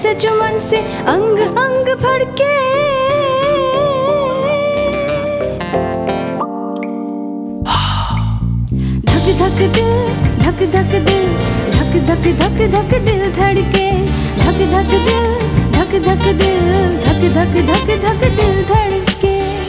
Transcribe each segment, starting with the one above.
ऐसे चुमन से अंग अंग भड़के, धक धक दिल, धक धक दिल, धक धक धक धक दिल धड़के, धक धक दिल, धक धक दिल, धक धक धक धक दिल धड़के।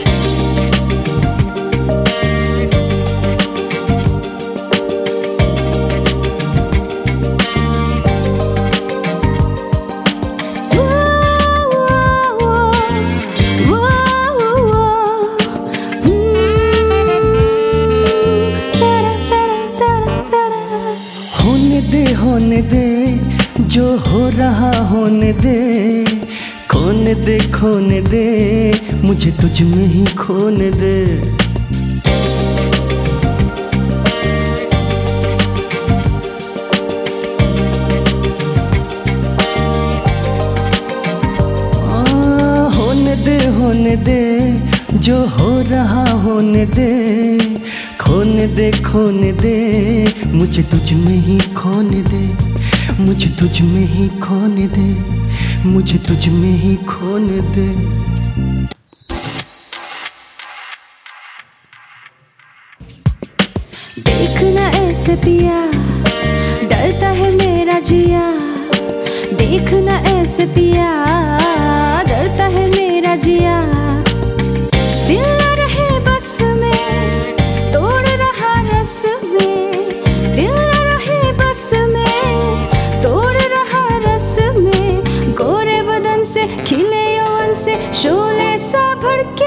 होने दे जो हो रहा होने दे, खोने दे खोने दे मुझे तुझ में ही खोने दे। होने दे जो हो रहा होने दे, खोने दे खोने दे मुझे तुझ में ही खोने दे, मुझे तुझ में ही खोने दे, मुझे तुझ में ही खोने दे। देखना ऐसे पिया डरता है मेरा जिया, देखना ऐसे पिया डरता है मेरा जिया। दिल न रहे बस में तोड़ रहा रस में, दिल न रहे बस में तोड़ रहा रस में, गोरे बदन से खिले यौवन से शोले सा भड़के,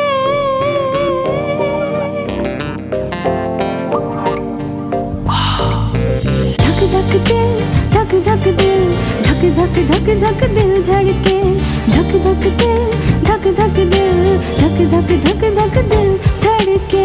धक धक दिल, धक धक दिल, धक धक धक धक दिल धड़के, धक धक दिल, धक धक दिल, धक धक धक धक दिल धड़के।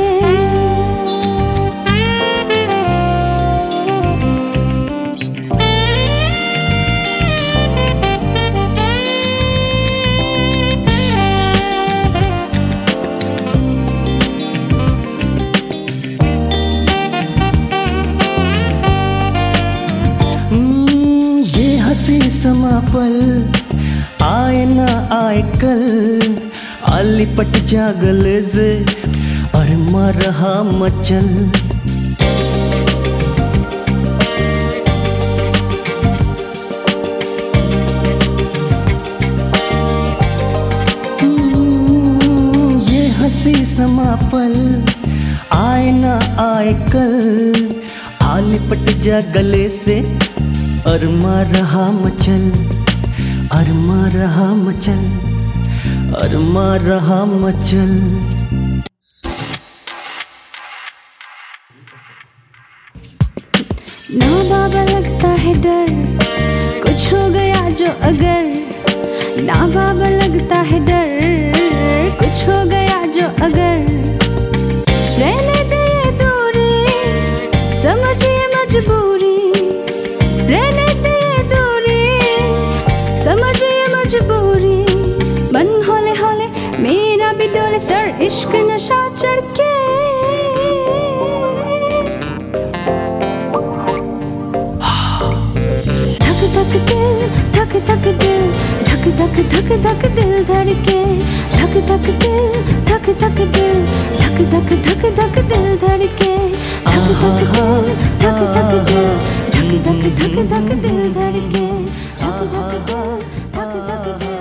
समा पल आए ना आए कल, लिपट जा गले से अरमा रहा मचल। ये हंसी समा पल आए ना आए कल, लिपट जा गले से अरमा रहा मचल, अरमा रहा मचल, अरमा रहा मचल। ना बाबा लगता है डर कुछ हो गया जो अगर, ना बाबा लगता है डर कुछ हो गया जो अगर, रहने दे दूरी समझिए मजबूरी, रहने दे दूरी समझिए मजबूरी, मन हौले हौले मेरा भी डोले सर इश्क नशा चढ़ के, धक धक दिल, धक धक दिल, धक धक धक धक दिल धड़के, धक धक दिल, धक धक दिल, धक धक धक धक दिल धड़के, धक धक दिल, धक धक दिल, धक धक धक धक दिल धड़के, धक धक दिल, धक धक दिल।